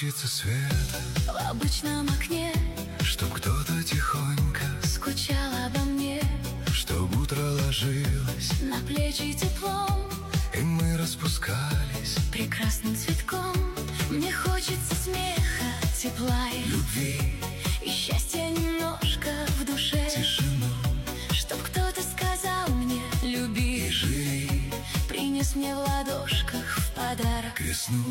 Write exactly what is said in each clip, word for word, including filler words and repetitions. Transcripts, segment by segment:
хочется света в обычном окне, чтоб кто-то тихонько скучал обо мне, чтоб утро ложилось на плечи теплом, и мы распускались прекрасным цветком. Мне хочется смеха, тепла и любви, и счастья немножко в душе, тишину, чтоб кто-то сказал мне: люби и живи, принес мне в ладошках в подарок весну.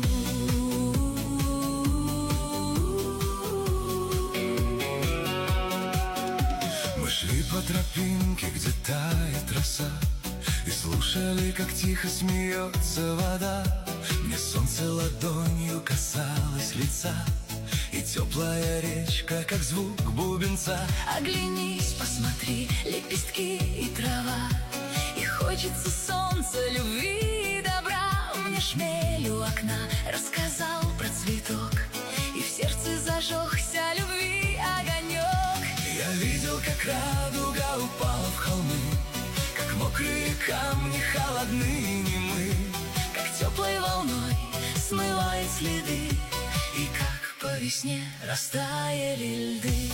Мы шли по тропинке, где тает роса, и слушали, как тихо смеется вода. Мне солнце ладонью касалось лица, и теплая речка, как звук бубенца. Оглянись, посмотри, лепестки и трава, и хочется солнца, любви и добра. Мне шмель у окна рассказал про цветок, и в сердце зажегся любви огонек. Я видел, как радуга упала в холмы, как мокрые камни холодны и немы, как теплой волной смывает следы, и как по весне растаяли льды.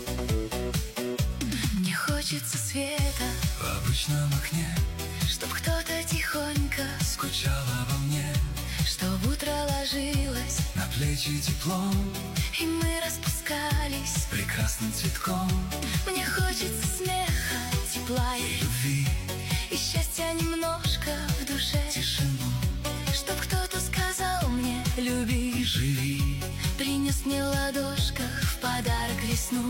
Мне хочется света в обычном окне, чтоб кто-то тихонько скучал обо мне, чтоб утро ложилось на плечи теплом, и мы распускались прекрасным цветком. Мне хочется смеха, тепла и любви, и счастья немножко в душе, тишину, чтоб кто-то сказал мне: люби и живи, принес мне в ладошках в подарок весну.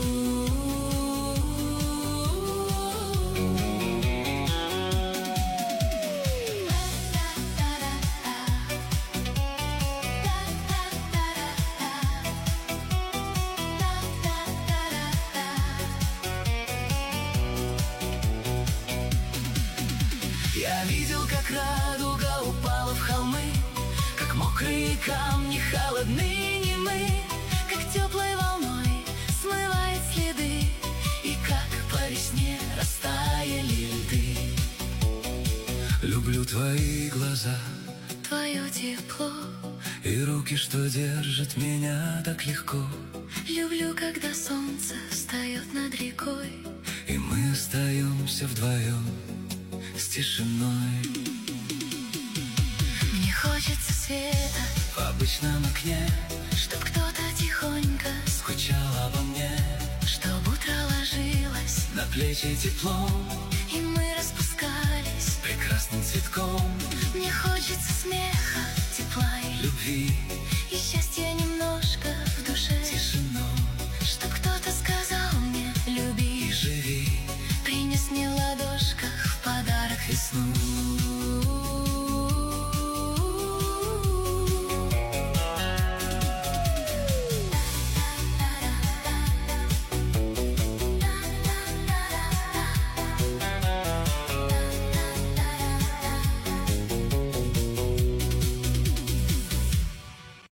Я видел, как радуга упала в холмы, как мокрые камни холодны и немы, как теплой волной смывает следы, и как по весне растаяли льды. Люблю твои глаза, твое тепло, и руки, что держат меня так легко. Люблю, когда солнце встает над рекой, и мы остаемся вдвоем с тишиной. Мне хочется света в обычном окне, чтоб кто-то тихонько скучал обо мне, чтоб утро ложилось на плечи теплом, и мы распускались прекрасным цветком. Мне хочется смеха, тепла и любви,